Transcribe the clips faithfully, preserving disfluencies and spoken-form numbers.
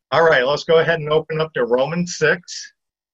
All right, let's go ahead and open up to Romans six.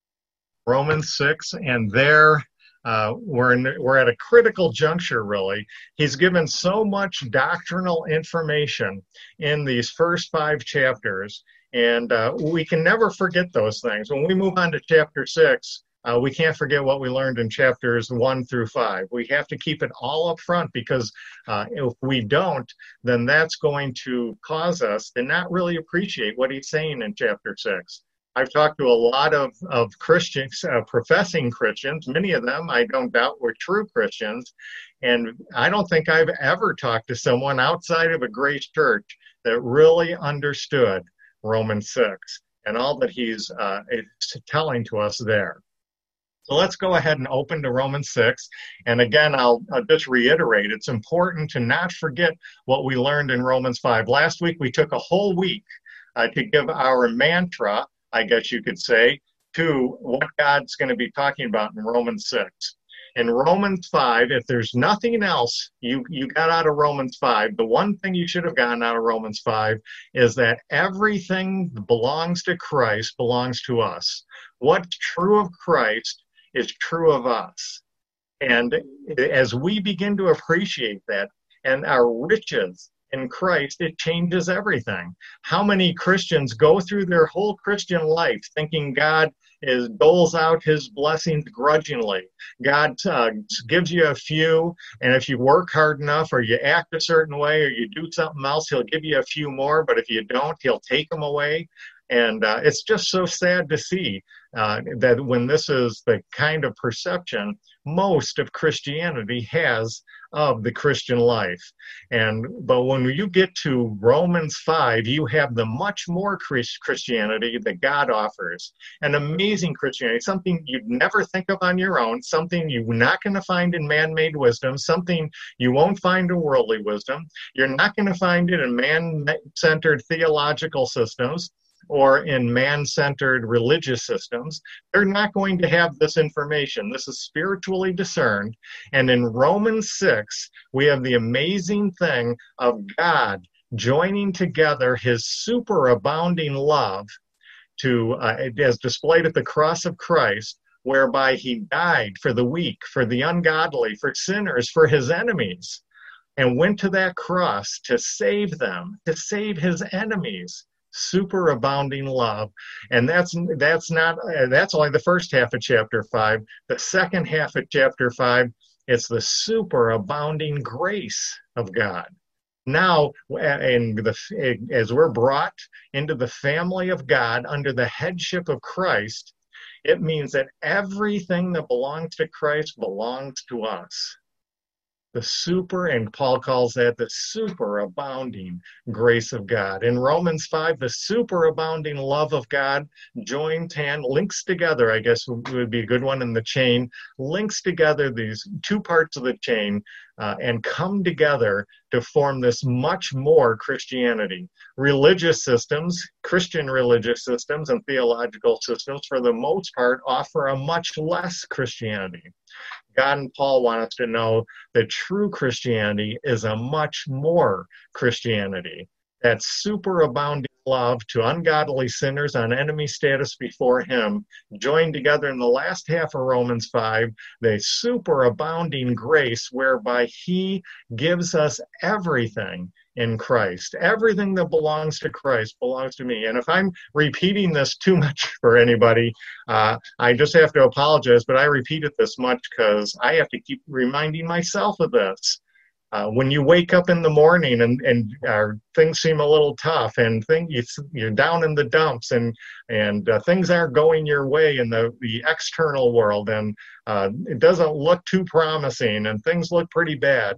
Romans six, and there uh, we're, in, we're at a critical juncture, really. He's given so much doctrinal information in these first five chapters, and uh, we can never forget those things. When we move on to chapter six, uh, we can't forget what we learned in chapters one through five. We have to keep it all up front, because uh, if we don't, then that's going to cause us to not really appreciate what he's saying in chapter six. I've talked to a lot of, of Christians, uh, professing Christians. Many of them, I don't doubt, were true Christians. And I don't think I've ever talked to someone outside of a Grace Church that really understood Romans six and all that he's uh, telling to us there. So let's go ahead and open to Romans six. And again, I'll, I'll just reiterate, it's important to not forget what we learned in Romans five. Last week, we took a whole week uh, to give our mantra, I guess you could say, to what God's going to be talking about in Romans six. In Romans five, if there's nothing else you, you got out of Romans five, the one thing you should have gotten out of Romans five is that everything that belongs to Christ belongs to us. What's true of Christ is true of us. And as we begin to appreciate that and our riches in Christ, it changes everything. How many Christians go through their whole Christian life thinking God is doles out his blessings grudgingly? God uh, gives you a few, and if you work hard enough or you act a certain way or you do something else, he'll give you a few more, but if you don't, he'll take them away. And uh, it's just so sad to see uh, that when this is the kind of perception most of Christianity has of the Christian life. And but when you get to Romans five, you have the much more Christianity that God offers. An amazing Christianity, something you'd never think of on your own, something you're not going to find in man-made wisdom, something you won't find in worldly wisdom. You're not going to find it in man-centered theological systems or in man-centered religious systems. They're not going to have this information. This is spiritually discerned. And in Romans six, we have the amazing thing of God joining together his superabounding love to, uh, as displayed at the cross of Christ, whereby he died for the weak, for the ungodly, for sinners, for his enemies, and went to that cross to save them, to save his enemies. Superabounding love. And that's that's not uh, that's only the first half of chapter five. The second half of chapter five, it's the superabounding grace of God. Now, and the, as we're brought into the family of God under the headship of Christ, it means that everything that belongs to Christ belongs to us. The super, and Paul calls that the superabounding grace of God. In Romans five, the superabounding love of God joins hand, links together, I guess would be a good one in the chain, links together these two parts of the chain uh, and come together to form this much more Christianity. Religious systems, Christian religious systems and theological systems, for the most part, offer a much less Christianity. God and Paul want us to know that true Christianity is a much more Christianity. That superabounding love to ungodly sinners on enemy status before him, joined together in the last half of Romans five, the superabounding grace whereby he gives us everything in Christ. Everything that belongs to Christ belongs to me. And if I'm repeating this too much for anybody, uh, I just have to apologize, but I repeat it this much because I have to keep reminding myself of this. Uh, when you wake up in the morning and, and uh, things seem a little tough and thing, you, you're down in the dumps and, and uh, things aren't going your way in the, the external world and uh, it doesn't look too promising and things look pretty bad,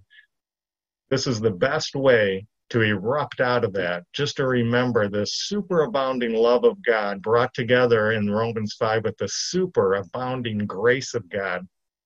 this is the best way to erupt out of that, just to remember this superabounding love of God brought together in Romans five with the superabounding grace of God.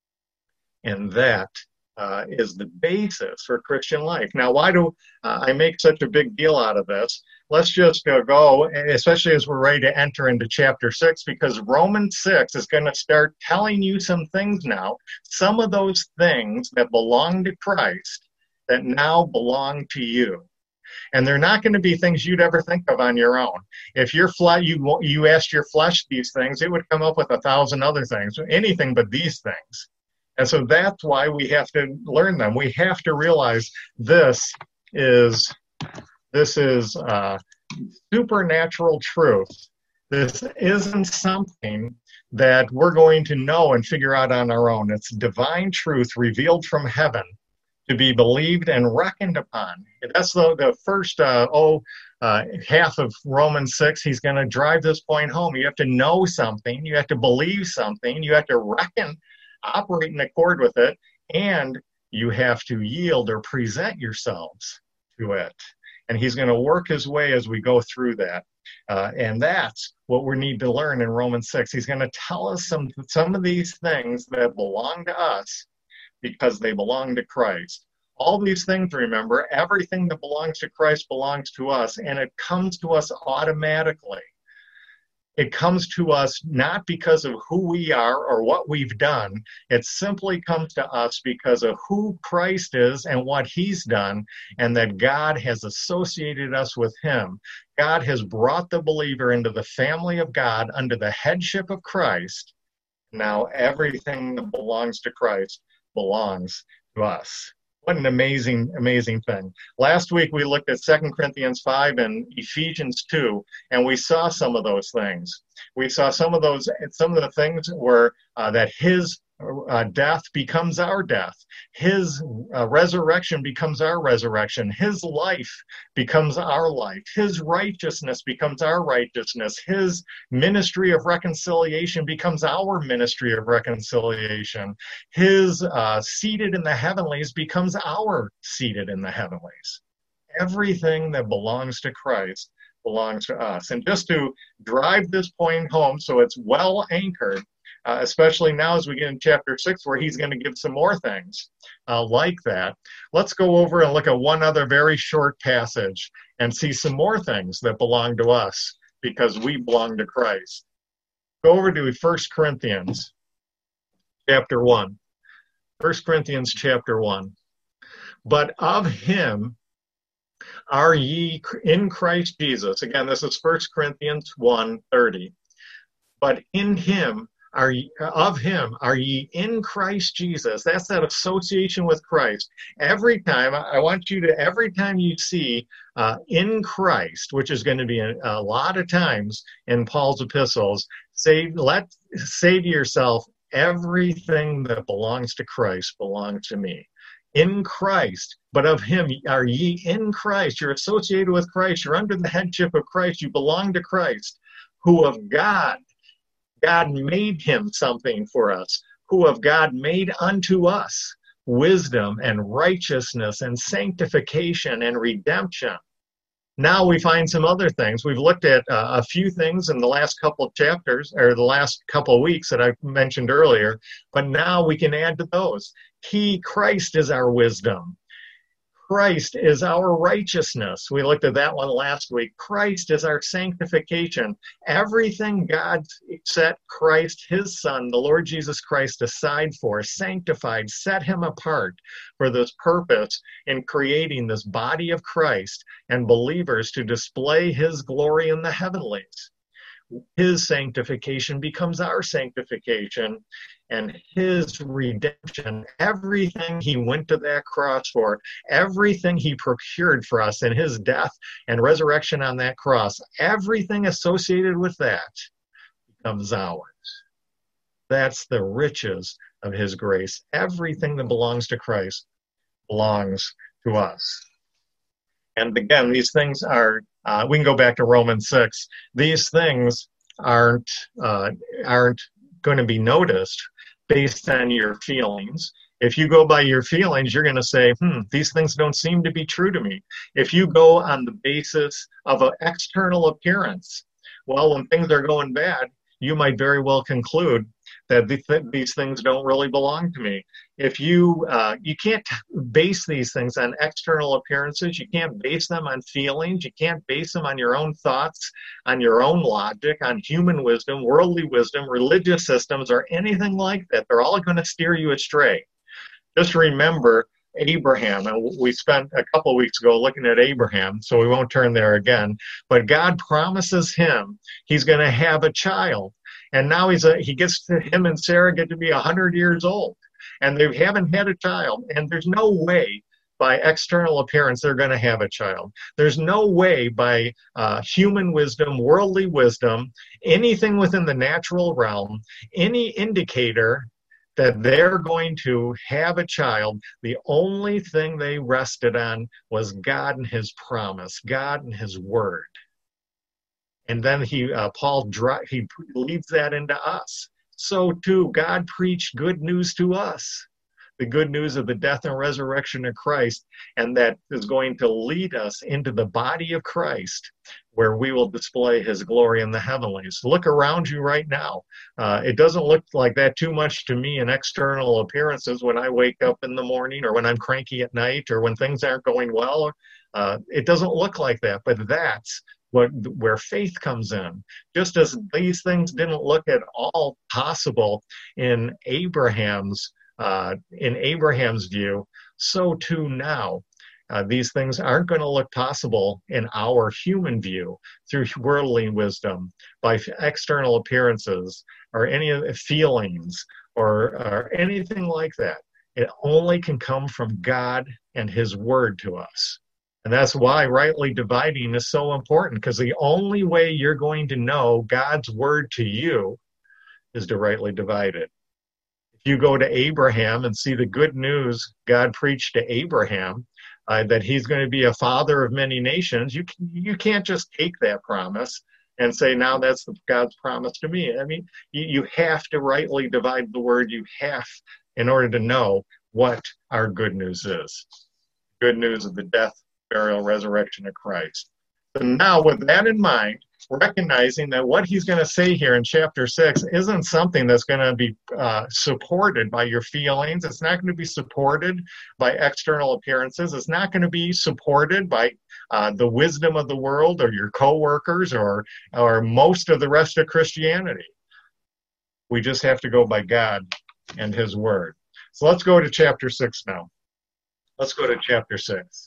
And that Uh, is the basis for Christian life. Now, why do uh, I make such a big deal out of this? Let's just uh, go, especially as we're ready to enter into chapter six, because Romans six is going to start telling you some things now, some of those things that belong to Christ that now belong to you. And they're not going to be things you'd ever think of on your own. If your flesh, you you asked your flesh these things, it would come up with a thousand other things, anything but these things. And so that's why we have to learn them. We have to realize this is this is uh, supernatural truth. This isn't something that we're going to know and figure out on our own. It's divine truth revealed from heaven to be believed and reckoned upon. That's the, the first, uh, oh, uh, half of Romans six. He's going to drive this point home. You have to know something. You have to believe something. You have to reckon, operate in accord with it, and you have to yield or present yourselves to it. And he's going to work his way as we go through that. Uh, and that's what we need to learn in Romans six. He's going to tell us some, some of these things that belong to us because they belong to Christ. All these things, remember, everything that belongs to Christ belongs to us, and it comes to us automatically. It comes to us not because of who we are or what we've done. It simply comes to us because of who Christ is and what he's done, and that God has associated us with him. God has brought the believer into the family of God under the headship of Christ. Now everything that belongs to Christ belongs to us. What an amazing, amazing thing. Last week we looked at Second Corinthians five and Ephesians two, and we saw some of those things. We saw some of those, some of the things were uh, that his uh, death becomes our death. His uh, resurrection becomes our resurrection. His life becomes our life. His righteousness becomes our righteousness. His ministry of reconciliation becomes our ministry of reconciliation. His uh, seated in the heavenlies becomes our seated in the heavenlies. Everything that belongs to Christ belongs to us. And just to drive this point home so it's well anchored, Uh, especially now as we get in chapter six, where he's going to give some more things uh, like that. Let's go over and look at one other very short passage and see some more things that belong to us because we belong to Christ. Go over to First Corinthians chapter one. First Corinthians chapter one. But of him are ye in Christ Jesus. Again, this is First Corinthians one thirty. But in him Are ye, of him are ye in Christ Jesus. That's that association with Christ. Every time, I want you to, every time you see uh, in Christ, which is going to be a, a lot of times in Paul's epistles, say, let, say to yourself, everything that belongs to Christ belongs to me. In Christ, but of him are ye in Christ. You're associated with Christ. You're under the headship of Christ. You belong to Christ, who of God, God made him something for us, who of God made unto us wisdom and righteousness and sanctification and redemption. Now we find some other things. We've looked at uh, a few things in the last couple of chapters, or the last couple of weeks that I mentioned earlier, but now we can add to those. He, Christ, is our wisdom. Christ is our righteousness. We looked at that one last week. Christ is our sanctification. Everything God set Christ, his son, the Lord Jesus Christ, aside for, sanctified, set him apart for this purpose in creating this body of Christ and believers to display his glory in the heavenlies. His sanctification becomes our sanctification, and his redemption, everything he went to that cross for, everything he procured for us in his death and resurrection on that cross, everything associated with that becomes ours. That's the riches of his grace. Everything that belongs to Christ belongs to us. And again, these things are, uh, we can go back to Romans six. These things aren't uh, aren't going to be noticed based on your feelings. If you go by your feelings, you're going to say, hmm, these things don't seem to be true to me. If you go on the basis of an external appearance, well, when things are going bad, you might very well conclude that these things don't really belong to me. If you, uh, you can't base these things on external appearances. You can't base them on feelings. You can't base them on your own thoughts, on your own logic, on human wisdom, worldly wisdom, religious systems, or anything like that. They're all going to steer you astray. Just remember Abraham, and we spent a couple of weeks ago looking at Abraham, so we won't turn there again. But God promises him he's going to have a child, and now he's a, he gets to him and Sarah get to be a hundred years old, and they haven't had a child, and there's no way by external appearance they're going to have a child. There's no way by uh, human wisdom, worldly wisdom, anything within the natural realm, any indicator that they're going to have a child. The only thing they rested on was God and his promise, God and his word. And then he, uh, Paul, he leads that into us. So too, God preached good news to us, the good news of the death and resurrection of Christ, and that is going to lead us into the body of Christ, where we will display his glory in the heavenlies. Look around you right now. Uh, it doesn't look like that too much to me in external appearances when I wake up in the morning, or when I'm cranky at night, or when things aren't going well. Uh, it doesn't look like that, but that's what, where faith comes in. Just as these things didn't look at all possible in Abraham's uh, in Abraham's view, so too now. Uh, these things aren't going to look possible in our human view through worldly wisdom, by external appearances, or any feelings, or, or anything like that. It only can come from God and his word to us. And that's why rightly dividing is so important, because the only way you're going to know God's word to you is to rightly divide it. If you go to Abraham and see the good news God preached to Abraham, uh, that he's going to be a father of many nations, you can, you can't just take that promise and say, now that's God's promise to me. I mean, you, you have to rightly divide the word. You have, in order to know what our good news is. Good news of the death, burial, resurrection of Christ. So now, with that in mind, recognizing that what he's going to say here in chapter six isn't something that's going to be uh, supported by your feelings. It's not going to be supported by external appearances. It's not going to be supported by uh, the wisdom of the world, or your coworkers, or or most of the rest of Christianity. We just have to go by God and his word. So let's go to chapter six now. Let's go to chapter six.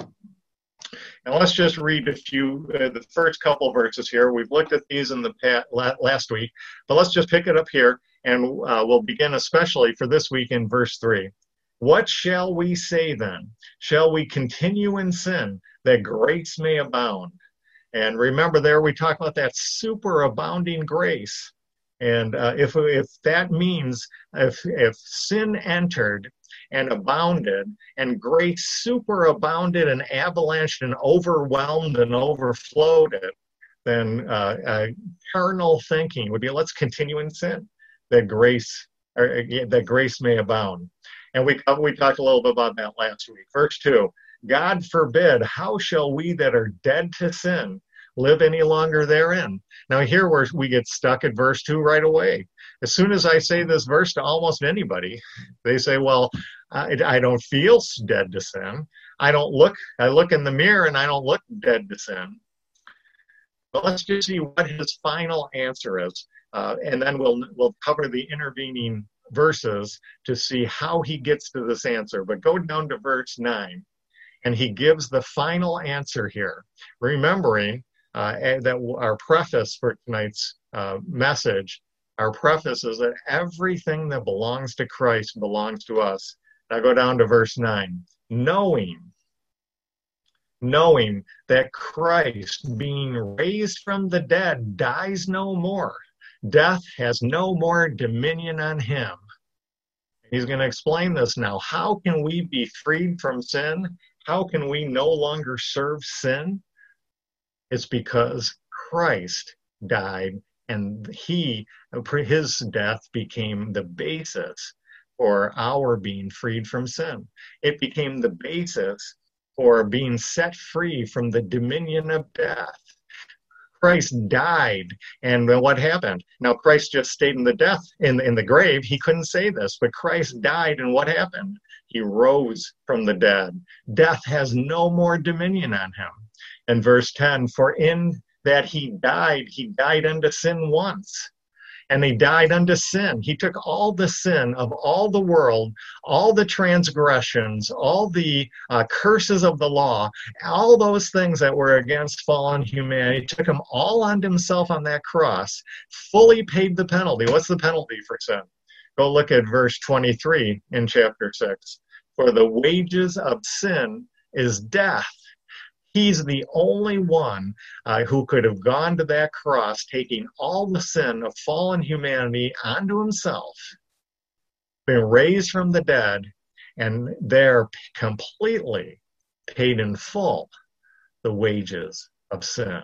And let's just read a few, uh, the first couple verses here. We've looked at these in the past, last week, but let's just pick it up here, and uh, we'll begin especially for this week in verse three. What shall we say then? Shall we continue in sin, that grace may abound? And remember there we talk about that superabounding grace. And uh, if if that means if if sin entered and abounded, and grace superabounded and avalanched and overwhelmed and overflowed it, then uh, uh, carnal thinking would be, let's continue in sin, that grace or, uh, that grace may abound. And we we talked a little bit about that last week. Verse two, God forbid, how shall we that are dead to sin live any longer therein? Now here we're, we get stuck at verse two right away. As soon as I say this verse to almost anybody, they say, well, I, I don't feel dead to sin. I don't look, I look in the mirror and I don't look dead to sin. But let's just see what his final answer is. Uh, and then we'll we'll cover the intervening verses to see how he gets to this answer. But go down to verse nine, and he gives the final answer here, remembering uh, that our preface for tonight's uh, message, our preface is that everything that belongs to Christ belongs to us. Now go down to verse nine. Knowing, knowing that Christ, being raised from the dead, dies no more. Death has no more dominion on him. He's going to explain this now. How can we be freed from sin? How can we no longer serve sin? It's because Christ died, and he, his death became the basis for our being freed from sin. It became the basis for being set free from the dominion of death. Christ died, and what happened? Now, Christ just stayed in the death, in, in the grave. He couldn't say this, but Christ died, and what happened? He rose from the dead. Death has no more dominion on him. And verse ten, for in that he died, he died unto sin once. And he died unto sin. He took all the sin of all the world, all the transgressions, all the uh, curses of the law, all those things that were against fallen humanity. He took them all onto himself on that cross, fully paid the penalty. What's the penalty for sin? Go look at verse twenty-three in chapter six. For the wages of sin is death. He's the only one uh, who could have gone to that cross, taking all the sin of fallen humanity onto himself, been raised from the dead, and there completely paid in full the wages of sin.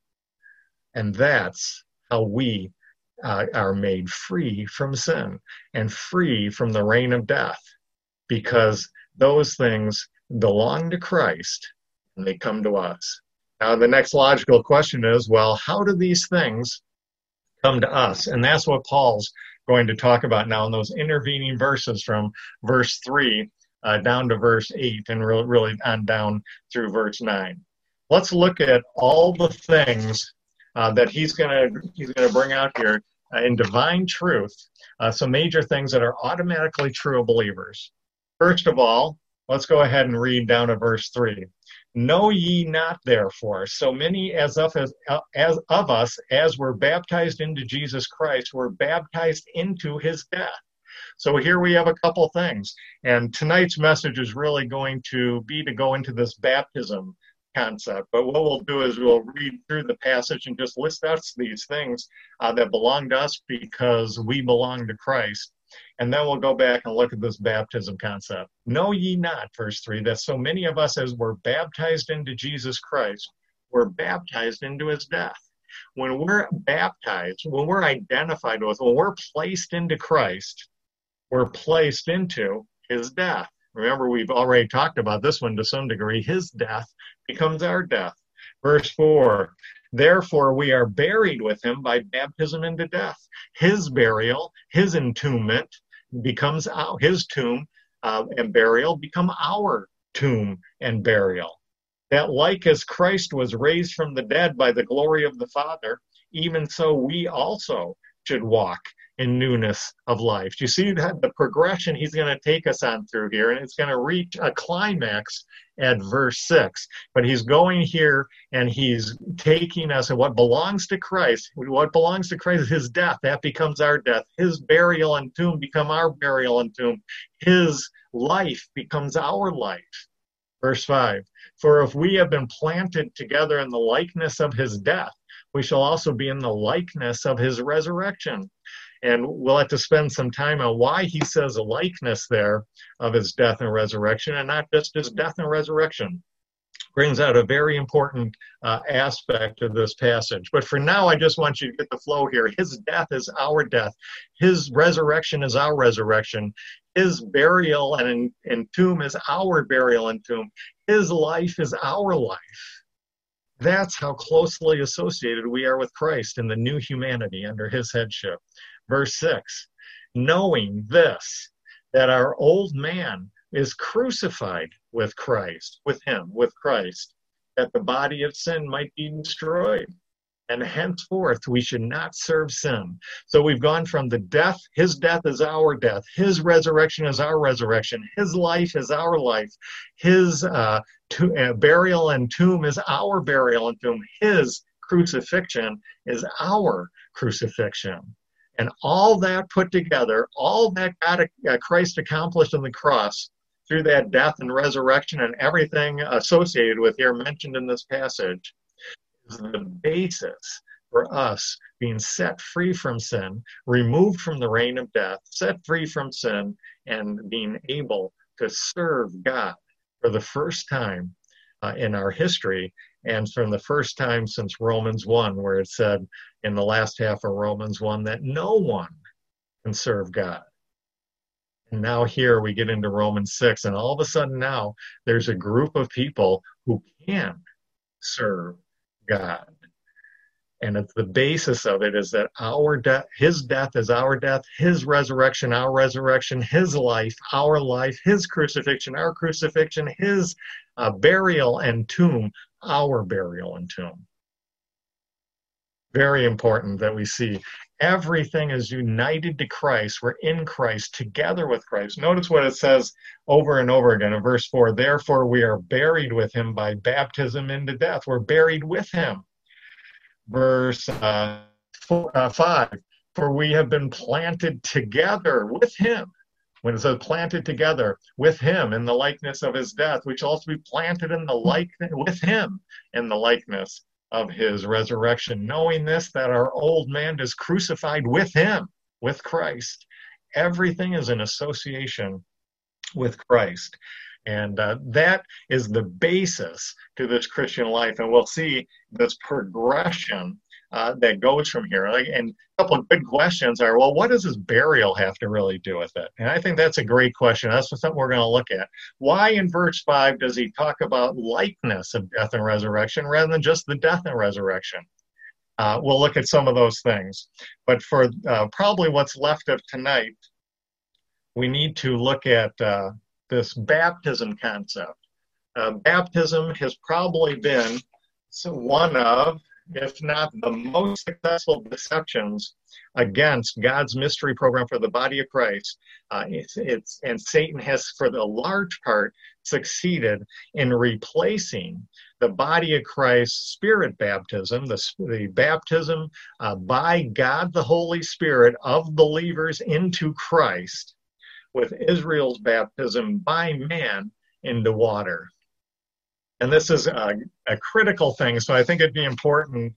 And that's how we uh, are made free from sin and free from the reign of death, because those things belong to Christ. And they come to us. Now, the next logical question is, well, how do these things come to us? And that's what Paul's going to talk about now in those intervening verses from verse three uh, down to verse eight and re- really on down through verse nine. Let's look at all the things uh, that he's going to he's going to bring out here uh, in divine truth, uh, some major things that are automatically true of believers. First of all, let's go ahead and read down to verse three. Know ye not, therefore, so many as of, as, as of us as were baptized into Jesus Christ were baptized into his death. So here we have a couple things. And tonight's message is really going to be to go into this baptism concept. But what we'll do is we'll read through the passage and just list out these things uh, that belong to us because we belong to Christ. And then we'll go back and look at this baptism concept. Know ye not, verse three, that so many of us as were baptized into Jesus Christ were baptized into his death. When we're baptized, when we're identified with, when we're placed into Christ, we're placed into his death. Remember, we've already talked about this one to some degree. His death becomes our death. Verse four, therefore we are buried with him by baptism into death. His burial, his entombment becomes our, his tomb uh, and burial become our tomb and burial. That like as Christ was raised from the dead by the glory of the Father, even so we also should walk in newness of life. Do you see that the progression he's going to take us on through here, and it's going to reach a climax at verse six. But he's going here and he's taking us at what belongs to Christ. What belongs to Christ is his death. That becomes our death. His burial and tomb become our burial and tomb. His life becomes our life. Verse five, for if we have been planted together in the likeness of his death, we shall also be in the likeness of his resurrection. And we'll have to spend some time on why he says a likeness there of his death and resurrection, and not just his death and resurrection. Brings out a very important uh, aspect of this passage. But for now, I just want you to get the flow here. His death is our death. His resurrection is our resurrection. His burial and, and tomb is our burial and tomb. His life is our life. That's how closely associated we are with Christ in the new humanity under his headship. Verse six, knowing this, that our old man is crucified with Christ, with him, with Christ, that the body of sin might be destroyed. And henceforth we should not serve sin. So we've gone from the death, his death is our death, his resurrection is our resurrection, his life is our life, his uh, to, uh, burial and tomb is our burial and tomb, his crucifixion is our crucifixion. And all that put together, all that God, uh, Christ accomplished on the cross through that death and resurrection and everything associated with here mentioned in this passage, is the basis for us being set free from sin, removed from the reign of death, set free from sin, and being able to serve God for the first time uh, in our history, and from the first time since Romans one, where it said in the last half of Romans one that no one can serve God. And now here we get into Romans six, and all of a sudden now there's a group of people who can serve God. And it's the basis of it is that our death, his death is our death, his resurrection, our resurrection, his life, our life, his crucifixion, our crucifixion, his uh, burial and tomb, our burial and tomb. Very important that we see everything is united to Christ. We're in Christ, together with Christ. Notice what it says over and over again in verse four. Therefore, we are buried with him by baptism into death. We're buried with him. Verse uh, four, uh, five. For we have been planted together with him. When it says planted together with him in the likeness of his death, we shall also be planted in the likeness with him in the likeness of his resurrection, knowing this, that our old man is crucified with him, with Christ. Everything is in association with Christ. And uh, that is the basis to this Christian life. And we'll see this progression uh, that goes from here. Like, and a couple of good questions are, well, what does this burial have to really do with it? And I think that's a great question. That's something we're going to look at. Why in verse five does he talk about likeness of death and resurrection rather than just the death and resurrection? Uh, we'll look at some of those things. But for uh, probably what's left of tonight, we need to look at uh, this baptism concept. Uh, baptism has probably been one of, if not the most successful deceptions against God's mystery program for the body of Christ. Uh, it's, it's, and Satan has, for the large part, succeeded in replacing the body of Christ's spirit baptism, the, the baptism uh, by God the Holy Spirit of believers into Christ, with Israel's baptism by man into water. And this is a, a critical thing, so I think it'd be important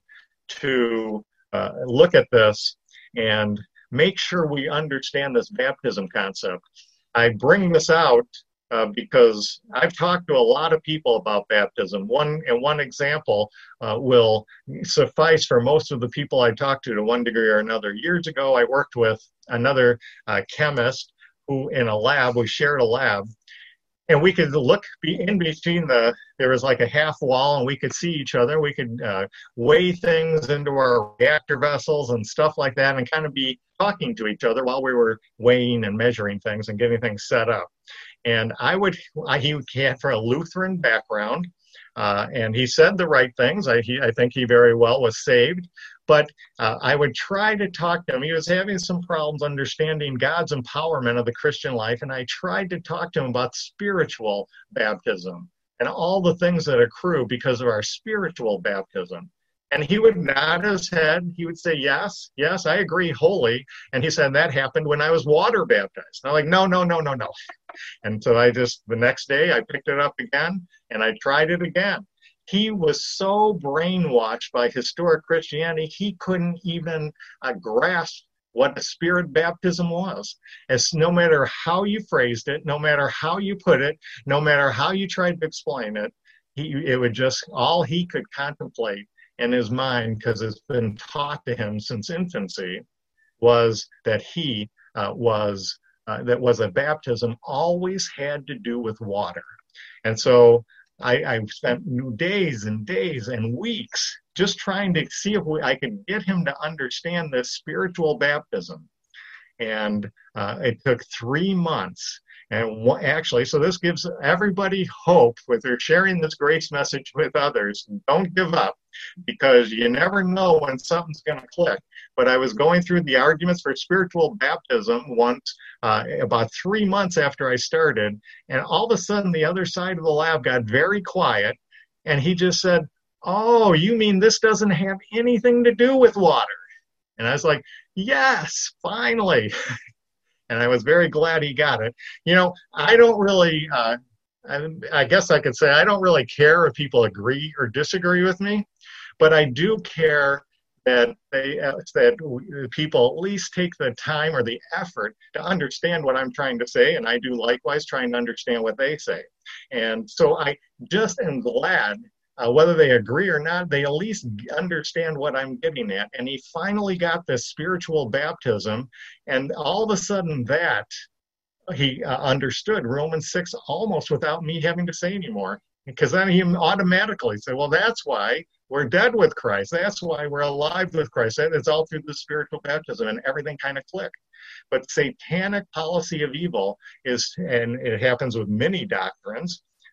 to uh, look at this and make sure we understand this baptism concept. I bring this out uh, because I've talked to a lot of people about baptism. One and one example uh, will suffice for most of the people I talked to to one degree or another. Years ago, I worked with another uh, chemist who, in a lab, we shared a lab, and we could look be in between the, there was like a half wall, and we could see each other. We could uh, weigh things into our reactor vessels and stuff like that, and kind of be talking to each other while we were weighing and measuring things and getting things set up. And I would, I, he had for a Lutheran background, uh, and he said the right things. I, he, I think he very well was saved. But uh, I would try to talk to him. He was having some problems understanding God's empowerment of the Christian life, and I tried to talk to him about spiritual baptism and all the things that accrue because of our spiritual baptism. And he would nod his head. He would say, yes, yes, I agree wholly. And he said, that happened when I was water baptized. And I'm like, no, no, no, no, no. And so I just, the next day, I picked it up again, and I tried it again. He was so brainwashed by historic Christianity, he couldn't even uh, grasp what a spirit baptism was. As no matter how you phrased it, no matter how you put it, no matter how you tried to explain it, he, it would just, all he could contemplate in his mind, because it's been taught to him since infancy, was that he uh, was, uh, that was a baptism always had to do with water. And so I, I spent days and days and weeks just trying to see if we, I could get him to understand this spiritual baptism. And uh, it took three months. And wh- actually, so this gives everybody hope with their sharing this grace message with others. Don't give up, because you never know when something's going to click. But I was going through the arguments for spiritual baptism once, uh, about three months after I started, and all of a sudden the other side of the lab got very quiet, and he just said, oh, you mean this doesn't have anything to do with water? And I was like, yes, finally. And I was very glad he got it. You know, I don't really, uh, I, I guess I could say I don't really care if people agree or disagree with me, but I do care that they uh, that people at least take the time or the effort to understand what I'm trying to say, and I do likewise trying to understand what they say. And so I just am glad, uh, whether they agree or not, they at least understand what I'm getting at. And he finally got this spiritual baptism, and all of a sudden that he uh, understood Romans six almost without me having to say anymore. Because then he automatically said, well, that's why we're dead with Christ. That's why we're alive with Christ. It's all through the spiritual baptism, and everything kind of clicked. But satanic policy of evil is, and it happens with many doctrines,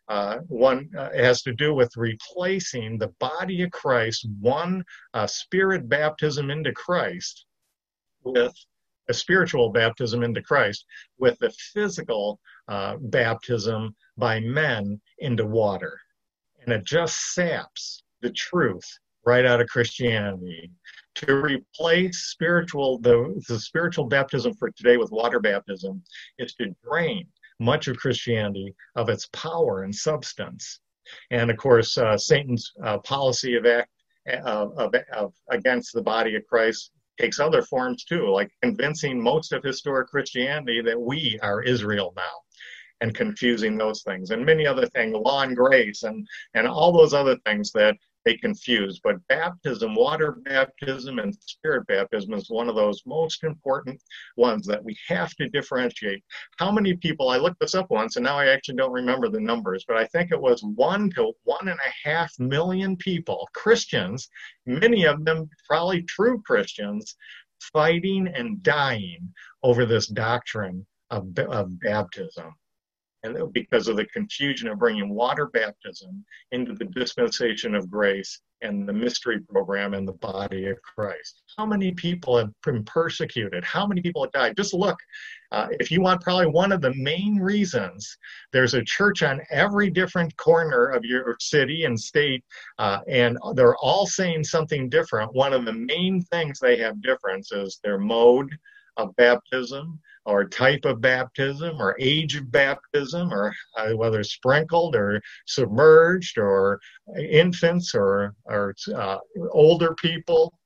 Uh, one uh, has to do with replacing the body of Christ, one uh, spirit baptism into Christ, with a spiritual baptism into Christ, with the physical uh, baptism by men into water. And it just saps the truth right out of Christianity. To replace spiritual the, the spiritual baptism for today with water baptism is to drain much of Christianity of its power and substance. And of course, uh, Satan's uh, policy of act uh, of, of against the body of Christ takes other forms too, like convincing most of historic Christianity that we are Israel now, and confusing those things, and many other things, law and grace, and, and all those other things that they confuse. But baptism, water baptism, and spirit baptism is one of those most important ones that we have to differentiate. How many people, I looked this up once, and now I actually don't remember the numbers, but I think it was one to one and a half million people, Christians, many of them probably true Christians, fighting and dying over this doctrine of, of baptism. And because of the confusion of bringing water baptism into the dispensation of grace and the mystery program in the body of Christ. How many people have been persecuted? How many people have died? Just look, uh, if you want probably one of the main reasons, there's a church on every different corner of your city and state, uh, and they're all saying something different. One of the main things they have difference is their mode of baptism, or type of baptism, or age of baptism, or uh, whether sprinkled or submerged, or infants, or or uh, older people.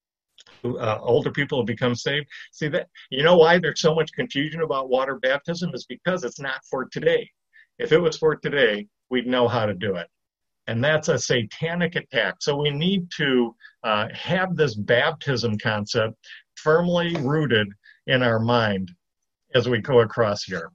Uh, older people have become saved. See that? You know why there's so much confusion about water baptism is because it's not for today. If it was for today, we'd know how to do it. And that's a satanic attack. So we need to uh, have this baptism concept firmly rooted in our mind as we go across here.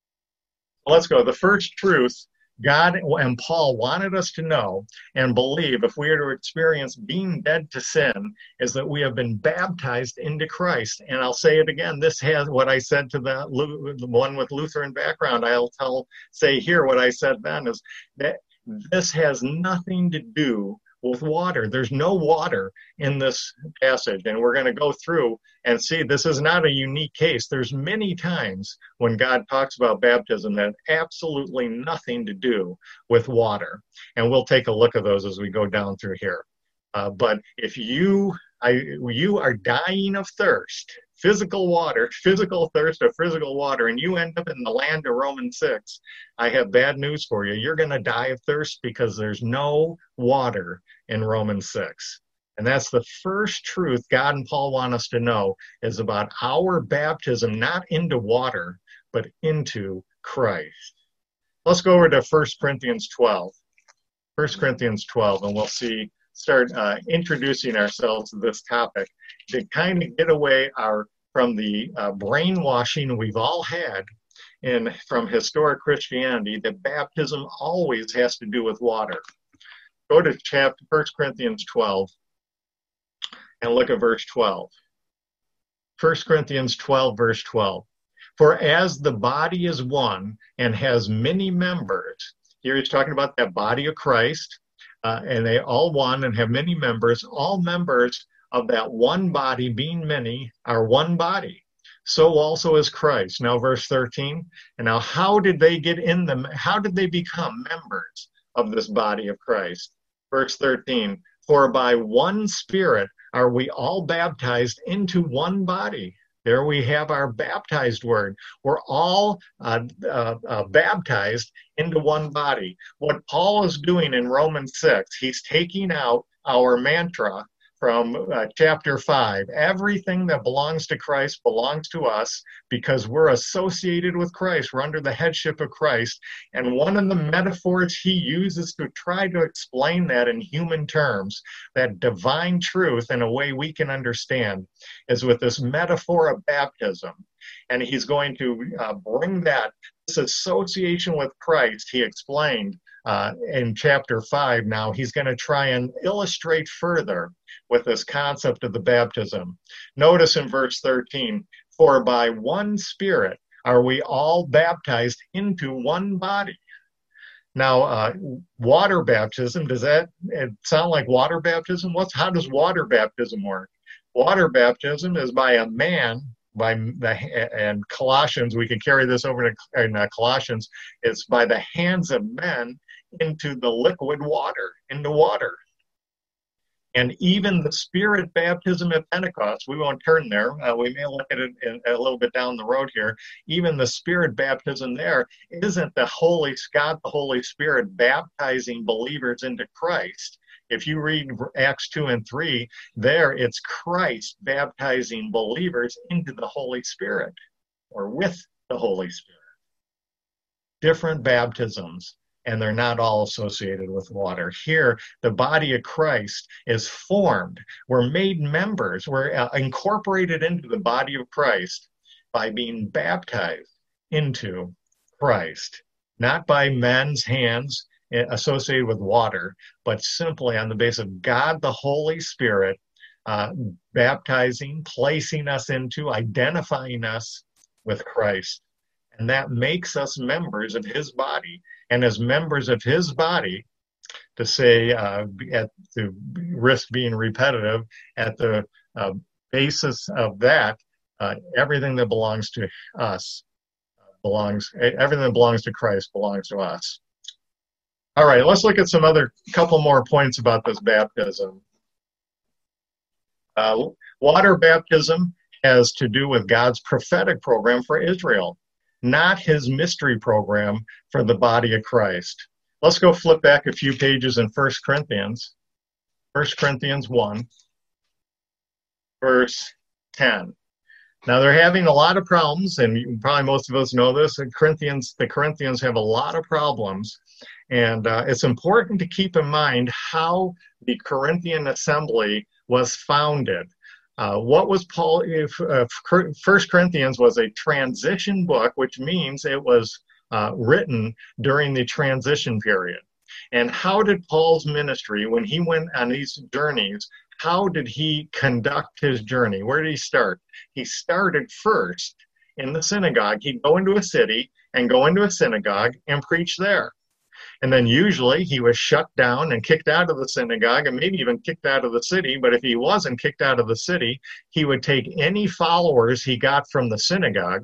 Let's go. The first truth God and Paul wanted us to know and believe if we are to experience being dead to sin is that we have been baptized into Christ. And I'll say it again. This has what I said to the, the one with Lutheran background. I'll tell, say here what I said then is that this has nothing to do with water. There's no water in this passage, and we're going to go through and see this is not a unique case. There's many times when God talks about baptism that have absolutely nothing to do with water, and we'll take a look at those as we go down through here. Uh, but if you I, you are dying of thirst, physical water, physical thirst of physical water, and you end up in the land of Romans six, I have bad news for you. You're going to die of thirst because there's no water in Romans six. And that's the first truth God and Paul want us to know is about our baptism, not into water, but into Christ. Let's go over to First Corinthians twelve. First Corinthians twelve, and we'll see start uh, introducing ourselves to this topic to kind of get away our from the uh, brainwashing we've all had in from historic Christianity that baptism always has to do with water. Go to chapter First Corinthians twelve and look at verse twelve. First Corinthians twelve, verse twelve. For as the body is one and has many members, here he's talking about that body of Christ, Uh, and they all one and have many members, all members of that one body being many are one body. So also is Christ. Now verse thirteen. And now how did they get in them? How did they become members of this body of Christ? Verse thirteen. For by one Spirit are we all baptized into one body. There we have our baptized word. We're all uh, uh, uh, baptized into one body. What Paul is doing in Romans six, he's taking out our mantra from uh, chapter five. Everything that belongs to Christ belongs to us because we're associated with Christ. We're under the headship of Christ. And one of the metaphors he uses to try to explain that in human terms, that divine truth in a way we can understand, is with this metaphor of baptism. And he's going to uh, bring that, this association with Christ, he explained uh, in chapter five now, he's going to try and illustrate further with this concept of the baptism. Notice in verse thirteen, for by one Spirit are we all baptized into one body. Now, uh, water baptism, does that it sound like water baptism? What's, how does water baptism work? Water baptism is by a man, by the, and Colossians, we could carry this over to in, uh, Colossians, it's by the hands of men into the liquid water, into water. And even the Spirit baptism at Pentecost, we won't turn there. Uh, we may look at it in, a little bit down the road here. Even the Spirit baptism there isn't the Holy God, the Holy Spirit baptizing believers into Christ. If you read Acts two and three, there it's Christ baptizing believers into the Holy Spirit or with the Holy Spirit. Different baptisms, and they're not all associated with water. Here, the body of Christ is formed. We're made members. We're uh, incorporated into the body of Christ by being baptized into Christ, not by men's hands associated with water, but simply on the basis of God, the Holy Spirit, uh, baptizing, placing us into, identifying us with Christ. And that makes us members of his body. And as members of his body, to say, uh, at the risk being repetitive, at the uh, basis of that, uh, everything that belongs to us belongs, everything that belongs to Christ belongs to us. All right, let's look at some other couple more points about this baptism. Uh, water baptism has to do with God's prophetic program for Israel, not his mystery program for the body of Christ. Let's go flip back a few pages in First Corinthians. First Corinthians one, verse ten. Now they're having a lot of problems, and probably most of us know this. The Corinthians, the Corinthians have a lot of problems, and uh, it's important to keep in mind how the Corinthian assembly was founded. Uh, what was Paul? If, uh, First Corinthians was a transition book, which means it was uh, written during the transition period. And how did Paul's ministry, when he went on these journeys, how did he conduct his journey? Where did he start? He started first in the synagogue. He'd go into a city and go into a synagogue and preach there. And then usually he was shut down and kicked out of the synagogue and maybe even kicked out of the city. But if he wasn't kicked out of the city, he would take any followers he got from the synagogue.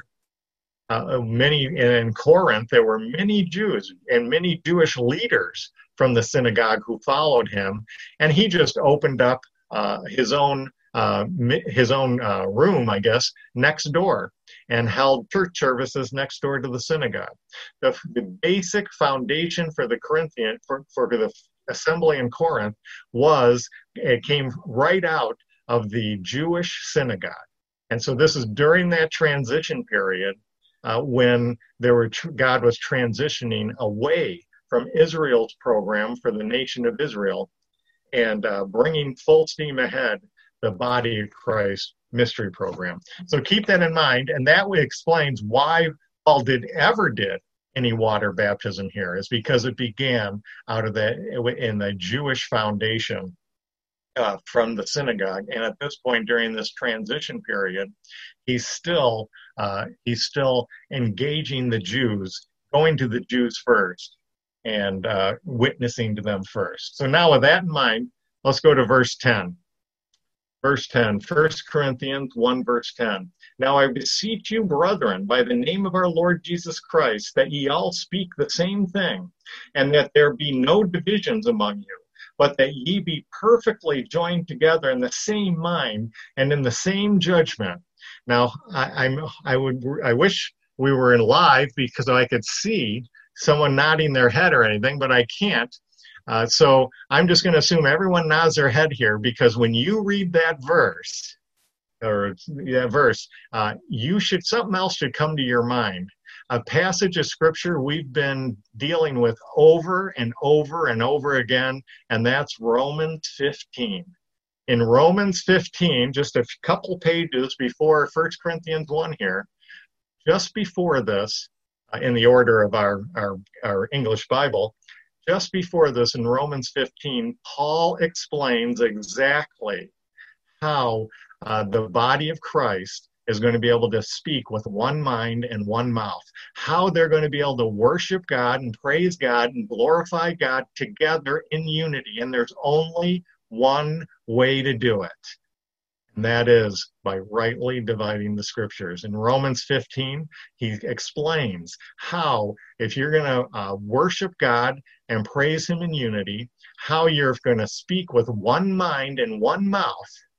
Uh, many in Corinth, there were many Jews and many Jewish leaders from the synagogue who followed him. And he just opened up uh, his own uh, his own uh, room, I guess, next door, and held church services next door to the synagogue. The, the basic foundation for the Corinthian, for, for the assembly in Corinth was, it came right out of the Jewish synagogue. And so this is during that transition period uh, when there were God was transitioning away from Israel's program for the nation of Israel and uh, bringing full steam ahead the body of Christ mystery program. So keep that in mind, and that way explains why Paul did ever did any water baptism here, is because it began out of the in the Jewish foundation uh, from the synagogue. And at this point during this transition period, he's still uh, he's still engaging the Jews, going to the Jews first, and uh, witnessing to them first. So now with that in mind, let's go to verse ten. Verse ten, First Corinthians one, verse ten. Now I beseech you, brethren, by the name of our Lord Jesus Christ, that ye all speak the same thing, and that there be no divisions among you, but that ye be perfectly joined together in the same mind and in the same judgment. Now, I, I'm, I would, I wish we were in live because I could see someone nodding their head or anything, but I can't. Uh, so I'm just going to assume everyone nods their head here, because when you read that verse, or that verse, uh, you should, something else should come to your mind. A passage of scripture we've been dealing with over and over and over again, and that's Romans fifteen. In Romans fifteen, just a couple pages before First Corinthians one here, just before this, uh, in the order of our, our, our English Bible, just before this, in Romans fifteen, Paul explains exactly how uh, the body of Christ is going to be able to speak with one mind and one mouth. How they're going to be able to worship God and praise God and glorify God together in unity. And there's only one way to do it. And that is by rightly dividing the scriptures. In Romans fifteen, he explains how, if you're going to uh, worship God and praise him in unity, how you're going to speak with one mind and one mouth.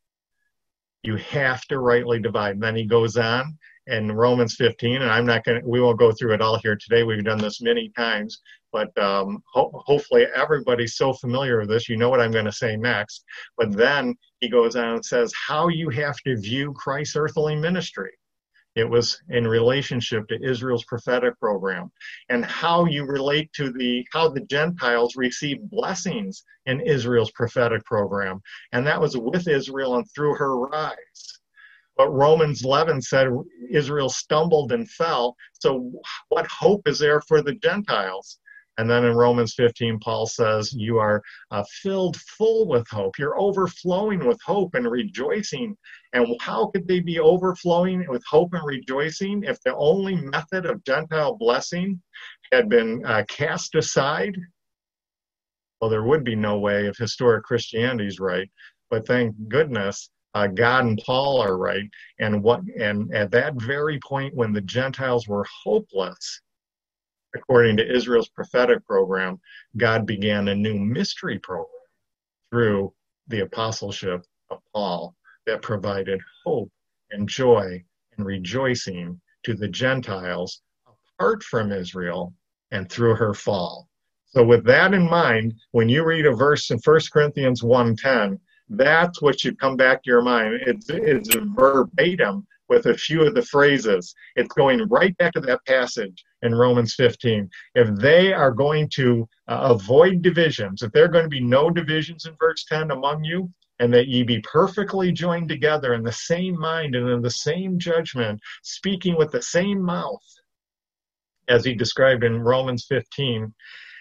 You have to rightly divide. And then he goes on in Romans fifteen, and I'm not going to, we won't go through it all here today. We've done this many times, but um, ho- hopefully everybody's so familiar with this, you know what I'm going to say next. But then he goes on and says how you have to view Christ's earthly ministry. It was in relationship to Israel's prophetic program, and how you relate to the, how the Gentiles received blessings in Israel's prophetic program. And that was with Israel and through her rise. But Romans eleven said Israel stumbled and fell. So what hope is there for the Gentiles? And then in Romans fifteen, Paul says, you are uh, filled full with hope. You're overflowing with hope and rejoicing. And how could they be overflowing with hope and rejoicing if the only method of Gentile blessing had been uh, cast aside? Well, there would be no way if historic Christianity is right. But thank goodness, uh, God and Paul are right. And what? And at that very point when the Gentiles were hopeless, according to Israel's prophetic program, God began a new mystery program through the apostleship of Paul that provided hope and joy and rejoicing to the Gentiles apart from Israel and through her fall. So with that in mind, when you read a verse in First Corinthians one ten, that's what should come back to your mind. It's, it's verbatim with a few of the phrases. It's going right back to that passage in Romans fifteen. If they are going to uh, avoid divisions, if there are going to be no divisions in verse ten among you, and that ye be perfectly joined together in the same mind and in the same judgment, speaking with the same mouth, as he described in Romans fifteen,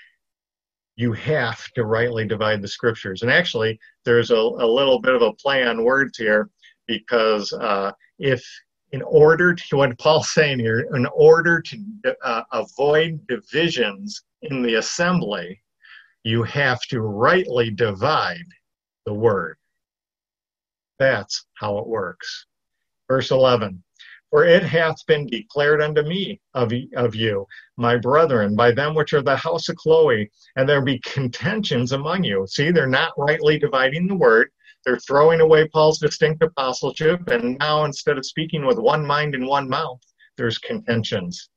you have to rightly divide the scriptures. And actually, there's a, a little bit of a play on words here, because uh, if in order to, what Paul's saying here, in order to uh, avoid divisions in the assembly, you have to rightly divide the word. That's how it works. Verse eleven, for it hath been declared unto me of, of you, my brethren, by them which are the house of Chloe, and there be contentions among you. See, they're not rightly dividing the word. They're throwing away Paul's distinct apostleship, and now instead of speaking with one mind and one mouth, there's contentions.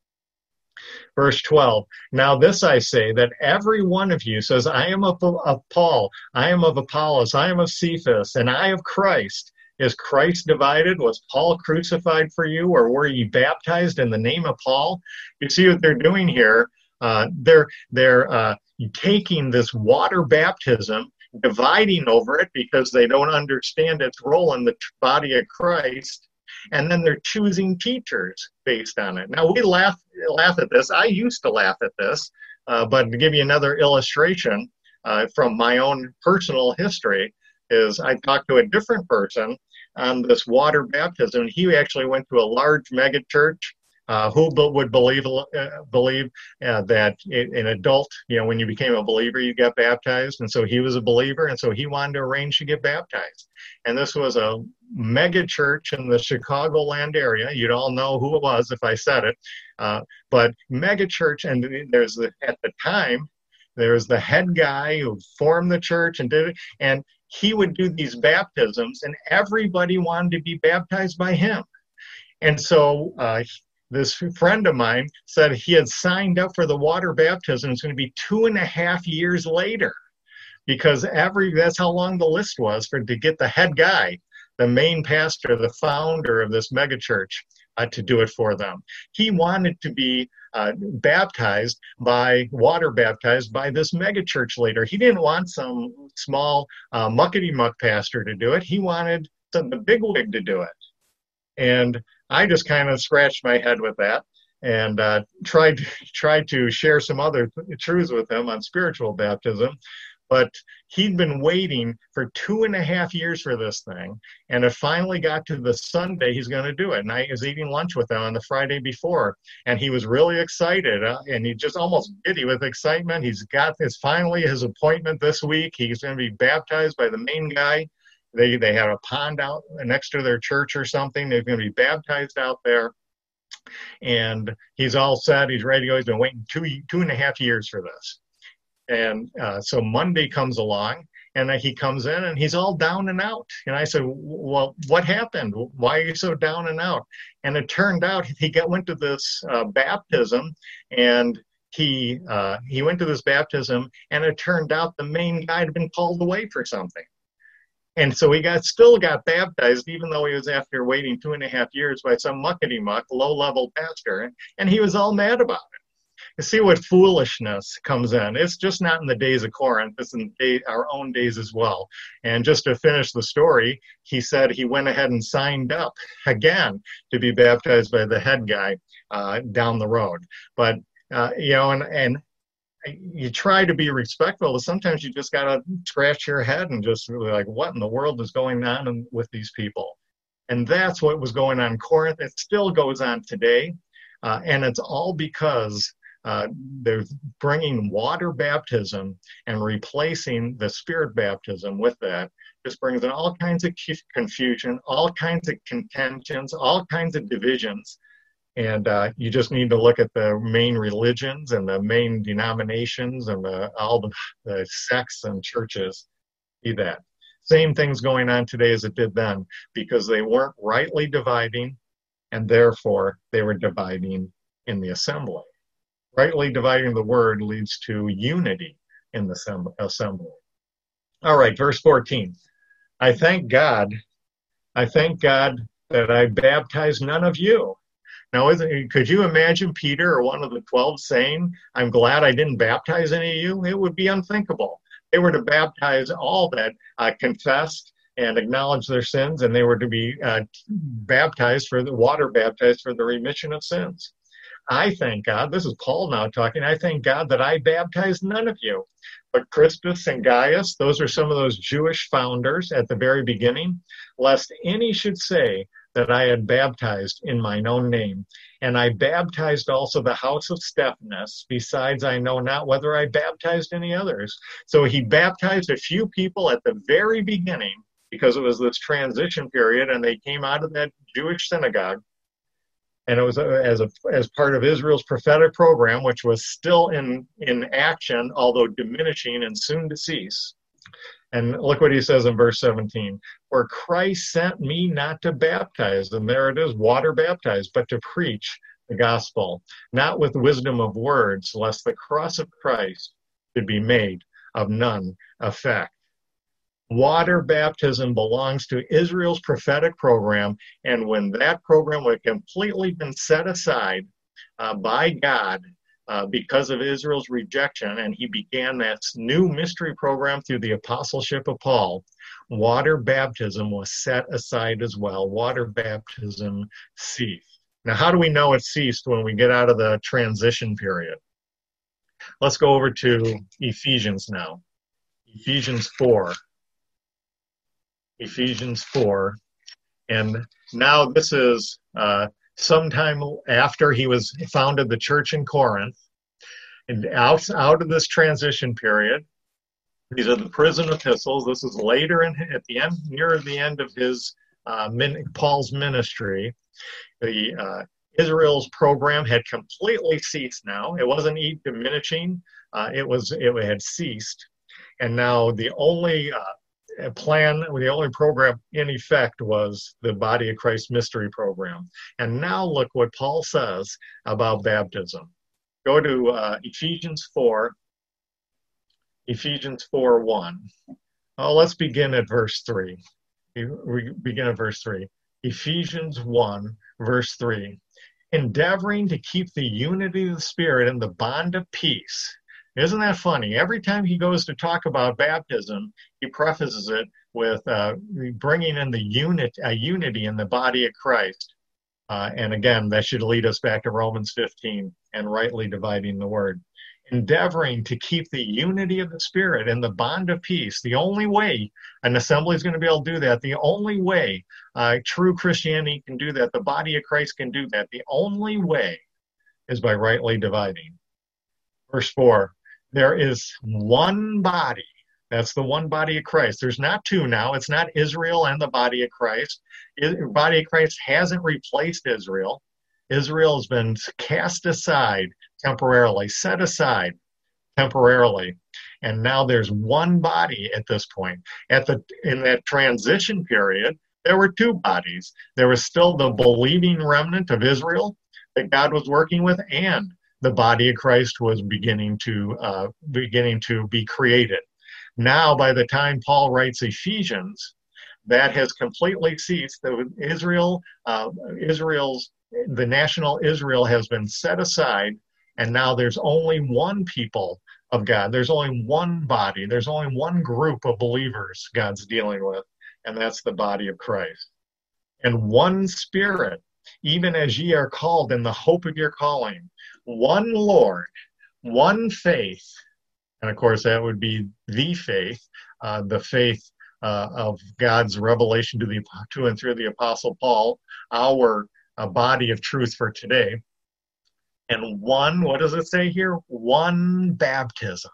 Verse twelve, now this I say, that every one of you says, I am of, of Paul, I am of Apollos, I am of Cephas, and I of Christ. Is Christ divided? Was Paul crucified for you, or were you baptized in the name of Paul? You see what they're doing here? Uh, they're they're uh, taking this water baptism, dividing over it because they don't understand its role in the body of Christ, and then they're choosing teachers based on it. Now, we laugh laugh at this. I used to laugh at this, uh, but to give you another illustration uh, from my own personal history, is I talked to a different person on this water baptism. He actually went to a large mega church. Uh, who be, would believe uh, believe uh, that an adult, you know, when you became a believer, you got baptized, and so he was a believer, and so he wanted to arrange to get baptized. And this was a mega church in the Chicagoland area. You'd all know who it was if I said it, uh, but mega church. And there's the, at the time there was the head guy who formed the church and did it, and he would do these baptisms, and everybody wanted to be baptized by him. And so uh, this friend of mine said he had signed up for the water baptism. It's going to be two and a half years later, because every that's how long the list was for to get the head guy, the main pastor, the founder of this megachurch, uh, to do it for them. He wanted to be uh, baptized by, water baptized by this megachurch leader. He didn't want some small uh, muckety-muck pastor to do it. He wanted some, the bigwig to do it. And I just kind of scratched my head with that and uh, tried, tried to share some other truths with him on spiritual baptism. But he'd been waiting for two and a half years for this thing, and it finally got to the Sunday he's going to do it. And I was eating lunch with him on the Friday before, and he was really excited, uh, and he just almost giddy with excitement. He's got this finally his appointment this week. He's going to be baptized by the main guy. They they have a pond out next to their church or something. They're going to be baptized out there, and he's all set. He's ready to go. He's been waiting two two and a half years for this. And uh, so Monday comes along, and uh, he comes in, and he's all down and out. And I said, well, what happened? Why are you so down and out? And it turned out he got, went to this uh, baptism, and he uh, he went to this baptism, and it turned out the main guy had been called away for something. And so he got still got baptized, even though he was after waiting two and a half years by some muckety-muck, low-level pastor, and he was all mad about it. You see what foolishness comes in. It's just not in the days of Corinth. It's in day, our own days as well. And just to finish the story, he said he went ahead and signed up again to be baptized by the head guy uh, down the road. But, uh, you know, and, and you try to be respectful, but sometimes you just got to scratch your head and just really like, what in the world is going on with these people? And that's what was going on in Corinth. It still goes on today. Uh, and it's all because Uh, they're bringing water baptism and replacing the spirit baptism with that. This brings in all kinds of confusion, all kinds of contentions, all kinds of divisions. And uh, you just need to look at the main religions and the main denominations and the, all the, the sects and churches. See that. Same thing's going on today as it did then, because they weren't rightly dividing, and therefore they were dividing in the assembly. Rightly dividing the word leads to unity in the assembly. All right, verse fourteen. I thank God, I thank God that I baptized none of you. Now, isn't, could you imagine Peter or one of the twelve saying, I'm glad I didn't baptize any of you? It would be unthinkable. They were to baptize all that uh, confessed and acknowledged their sins, and they were to be uh, baptized for the water baptized for the remission of sins. I thank God, this is Paul now talking, I thank God that I baptized none of you, but Crispus and Gaius, those are some of those Jewish founders at the very beginning, lest any should say that I had baptized in mine own name. And I baptized also the house of Stephanas, besides I know not whether I baptized any others. So he baptized a few people at the very beginning, because it was this transition period, and they came out of that Jewish synagogue. And it was as a as part of Israel's prophetic program, which was still in, in action, although diminishing and soon to cease. And look what he says in verse seventeen. For Christ sent me not to baptize, and there it is, water baptized, but to preach the gospel, not with wisdom of words, lest the cross of Christ should be made of none effect. Water baptism belongs to Israel's prophetic program, and when that program had completely been set aside uh, by God uh, because of Israel's rejection, and he began that new mystery program through the apostleship of Paul, water baptism was set aside as well. Water baptism ceased. Now, how do we know it ceased when we get out of the transition period? Let's go over to Ephesians now. Ephesians four. Ephesians four, and now this is uh, sometime after he was founded the church in Corinth, and out, out of this transition period. These are the prison epistles. This is later in, at the end, near the end of his uh, min, Paul's ministry. The uh, Israel's program had completely ceased now. It wasn't diminishing. Uh, it was it had ceased, and now the only uh, plan, the only program in effect was the Body of Christ mystery program. And now look what Paul says about baptism. Go to uh, Ephesians four, Ephesians four one. Oh, let's begin at verse three. We begin at verse three. Ephesians one, verse three. Endeavoring to keep the unity of the Spirit in the bond of peace. Isn't that funny? Every time he goes to talk about baptism, he prefaces it with uh, bringing in the unit, uh, unity in the body of Christ. Uh, and again, that should lead us back to Romans fifteen and rightly dividing the word. endeavoring to keep the unity of the Spirit and the bond of peace. The only way an assembly is going to be able to do that, the only way uh, true Christianity can do that, the body of Christ can do that, the only way is by rightly dividing. Verse four, there is one body. That's the one body of Christ. There's not two now. It's not Israel and the body of Christ. The body of Christ hasn't replaced Israel. Israel has been cast aside temporarily, set aside temporarily. And now there's one body at this point. At the in that transition period, there were two bodies. There was still the believing remnant of Israel that God was working with, and the body of Christ was beginning to uh, beginning to be created. Now, by the time Paul writes Ephesians, that has completely ceased. The Israel, uh, Israel's, the national Israel has been set aside, and now there's only one people of God. There's only one body. There's only one group of believers God's dealing with, and that's the body of Christ. And one Spirit, even as ye are called in the hope of your calling, one Lord, one faith, and of course that would be the faith, uh, the faith uh, of God's revelation to the to and through the Apostle Paul, our uh, body of truth for today. And one, what does it say here? One baptism.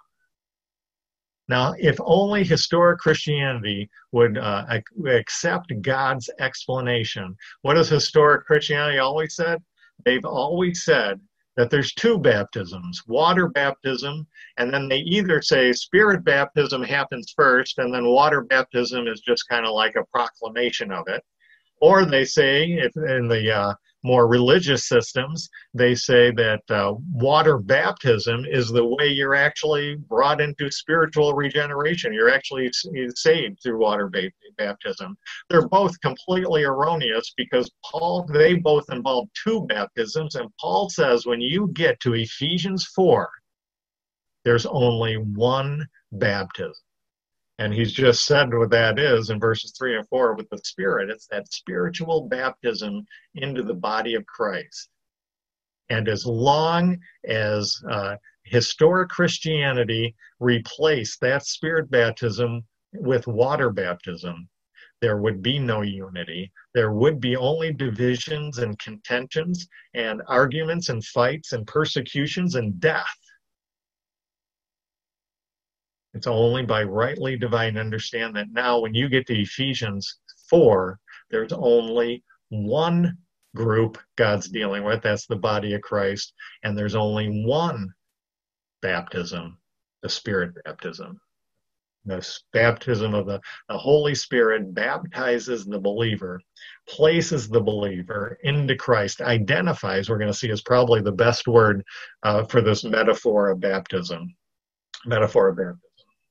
Now, if only historic Christianity would uh, accept God's explanation. What has historic Christianity always said? They've always said that there's two baptisms, water baptism, and then they either say spirit baptism happens first, and then water baptism is just kind of like a proclamation of it. Or they say, if in the uh, more religious systems, they say that uh, water baptism is the way you're actually brought into spiritual regeneration. You're actually saved through water baptism. They're both completely erroneous because Paul, they both involve two baptisms. And Paul says when you get to Ephesians four, there's only one baptism. And he's just said what that is in verses three and four with the Spirit. It's that spiritual baptism into the body of Christ. And as long as uh, historic Christianity replaced that Spirit baptism with water baptism, there would be no unity. There would be only divisions and contentions and arguments and fights and persecutions and death. It's only by rightly dividing. Understand that now when you get to Ephesians four, there's only one group God's dealing with. That's the body of Christ. And there's only one baptism, the Spirit baptism. The baptism of the, the Holy Spirit baptizes the believer, places the believer into Christ, identifies, we're going to see is probably the best word uh, for this metaphor of baptism. Metaphor of baptism.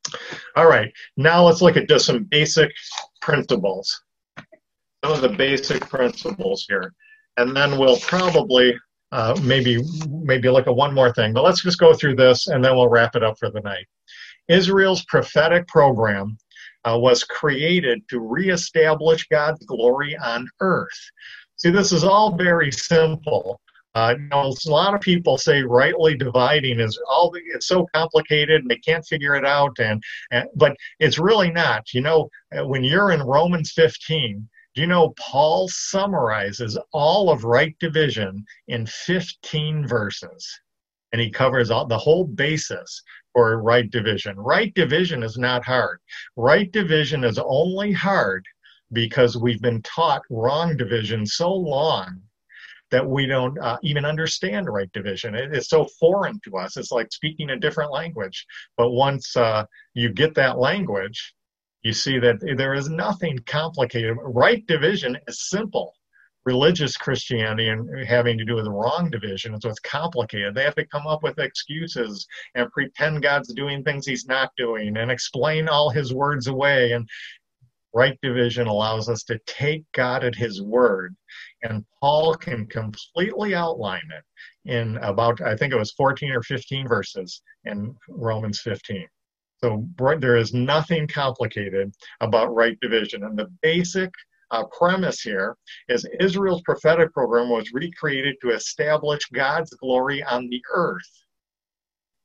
All right, now let's look at just some basic principles. Some of the basic principles here. And then we'll probably uh, maybe, maybe look at one more thing. But let's just go through this, and then we'll wrap it up for the night. Israel's prophetic program uh, was created to reestablish God's glory on earth. See, this is all very simple. Uh, you know, a lot of people say rightly dividing is all, it's so complicated and they can't figure it out, and, and but it's really not. You know, when you're in Romans fifteen, do you know Paul summarizes all of right division in fifteen verses, and he covers all, the whole basis for right division. Right division is not hard. Right division is only hard because we've been taught wrong division so long that we don't uh, even understand right division. It, it's so foreign to us. It's like speaking a different language. But once uh, you get that language, you see that there is nothing complicated. Right division is simple. Religious Christianity and having to do with wrong division is what's complicated. They have to come up with excuses and pretend God's doing things he's not doing and explain all his words away. And right division allows us to take God at his word, and Paul can completely outline it in about, I think it was fourteen or fifteen verses in Romans fifteen. So there is nothing complicated about right division. And the basic uh, premise here is Israel's prophetic program was recreated to establish God's glory on the earth.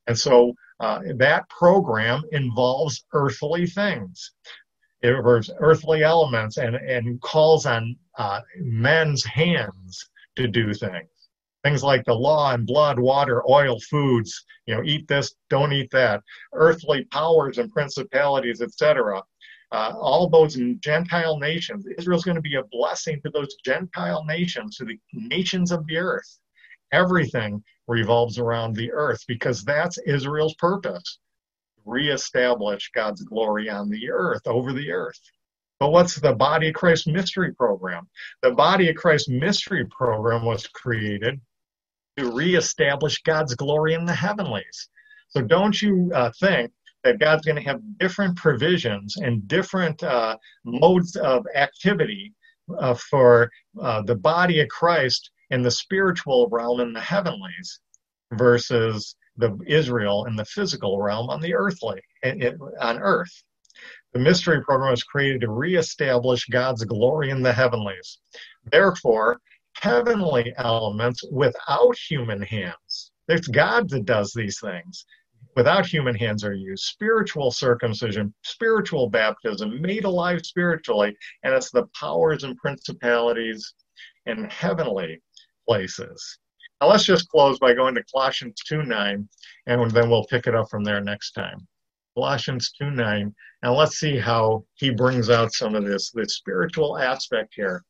And so uh, that program involves earthly things. It involves earthly elements and, and calls on uh, men's hands to do things. Things like the law and blood, water, oil, foods, you know, eat this, don't eat that. Earthly powers and principalities, et cetera. Uh, all those Gentile nations. Israel's going to be a blessing to those Gentile nations, to the nations of the earth. Everything revolves around the earth because that's Israel's purpose. Reestablish God's glory on the earth, over the earth. But what's the Body of Christ Mystery Program? The Body of Christ Mystery Program was created to reestablish God's glory in the heavenlies. So don't you uh, think that God's going to have different provisions and different uh, modes of activity uh, for uh, the body of Christ in the spiritual realm in the heavenlies versus the Israel in the physical realm on the earthly, it, on earth. The mystery program was created to reestablish God's glory in the heavenlies. Therefore, heavenly elements without human hands. It's God that does these things. Without human hands are used. Spiritual circumcision, spiritual baptism, made alive spiritually, and it's the powers and principalities in heavenly places. Now let's just close by going to Colossians two nine, and then we'll pick it up from there next time. Colossians two nine, and let's see how he brings out some of this, this spiritual aspect here.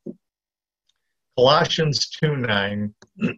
Colossians two nine,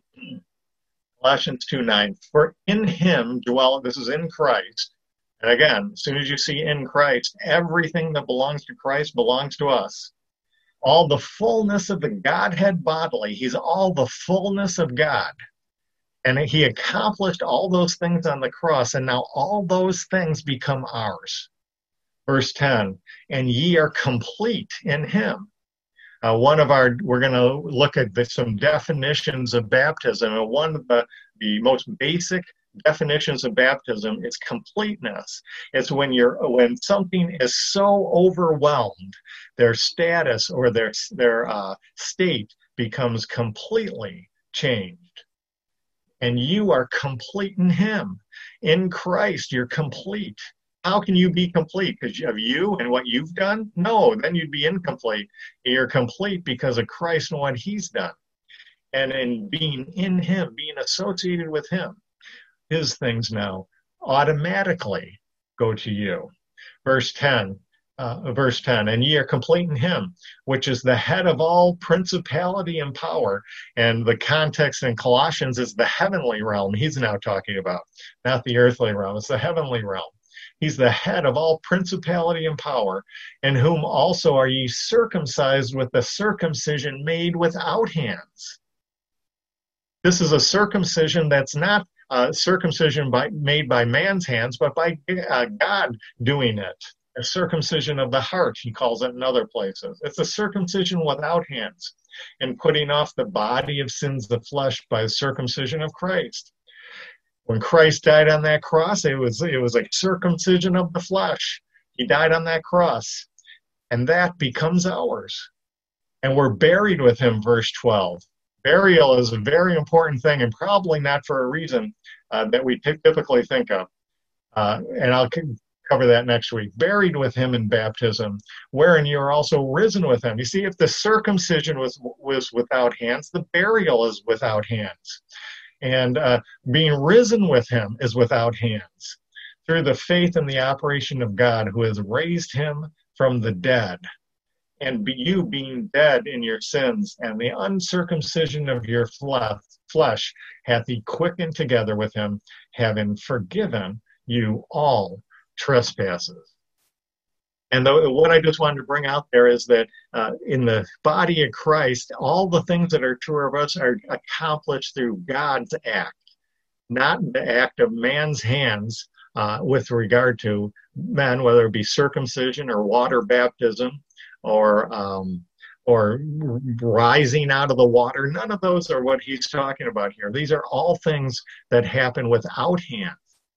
Colossians two nine, for in him dwell, this is in Christ, and again, as soon as you see in Christ, everything that belongs to Christ belongs to us. All the fullness of the Godhead bodily, he's all the fullness of God. And he accomplished all those things on the cross, and now all those things become ours. Verse ten, and ye are complete in him. Uh, one of our, we're going to look at the, some definitions of baptism, and one of the, the most basic definitions of baptism is completeness. It's when you're when something is so overwhelmed, their status or their their uh, state becomes completely changed. And you are complete in him. In Christ, you're complete. How can you be complete? Because of you and what you've done? No, then you'd be incomplete. You're complete because of Christ and what he's done. And in being in him, being associated with him, his things now automatically go to you. Verse ten, uh, verse ten, and ye are complete in him, which is the head of all principality and power. And the context in Colossians is the heavenly realm he's now talking about, not the earthly realm. It's the heavenly realm. He's the head of all principality and power, in whom also are ye circumcised with the circumcision made without hands. This is a circumcision that's not uh, circumcision by, made by man's hands, but by uh, God doing it. A circumcision of the heart, he calls it in other places. It's a circumcision without hands, and putting off the body of sins of the flesh by the circumcision of Christ. When Christ died on that cross, it was it was a circumcision of the flesh. He died on that cross, and that becomes ours. And we're buried with him, verse twelve. Burial is a very important thing, and probably not for a reason uh, that we typically think of. Uh, and I'll cover that next week. Buried with him in baptism, wherein you are also risen with him. You see, if the circumcision was was without hands, the burial is without hands. And uh, being risen with him is without hands, through the faith and the operation of God, who has raised him from the dead. And be you being dead in your sins, and the uncircumcision of your flesh hath he quickened together with him, having forgiven you all trespasses. And the, what I just wanted to bring out there is that uh, in the body of Christ, all the things that are true of us are accomplished through God's act, not the act of man's hands uh, with regard to men, whether it be circumcision or water baptism or um, or rising out of the water. None of those are what he's talking about here. These are all things that happen without hands.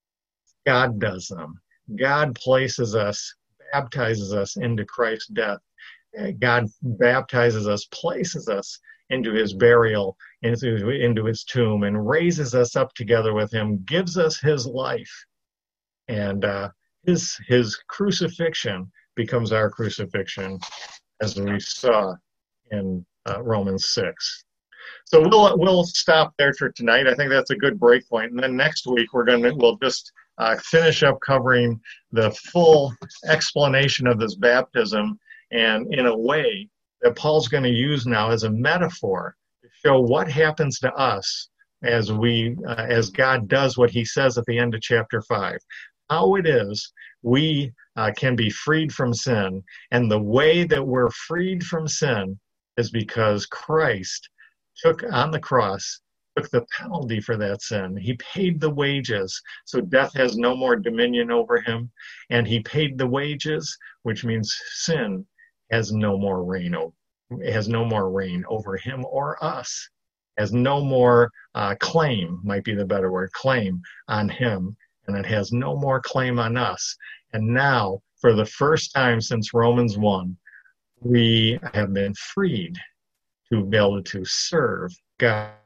God does them. God places us, baptizes us into Christ's death God baptizes us, places us into his burial, into, into his tomb, and raises us up together with him, gives us his life. And uh, his, his crucifixion becomes our crucifixion, as we saw in uh, Romans six. So we'll we'll stop there for tonight. I think that's a good break point. And then next week we're gonna we'll just uh, finish up covering the full explanation of this baptism, and in a way that Paul's going to use now as a metaphor to show what happens to us as we uh, as God does what he says at the end of chapter five. How it is we uh, can be freed from sin, and the way that we're freed from sin is because Christ took on the cross, took the penalty for that sin. He paid the wages, so death has no more dominion over him, and he paid the wages, which means sin has no more reign over, has no more reign over him or us, has no more uh, claim, might be the better word, claim on him, and it has no more claim on us. And now, for the first time since Romans one, we have been freed to be able to serve God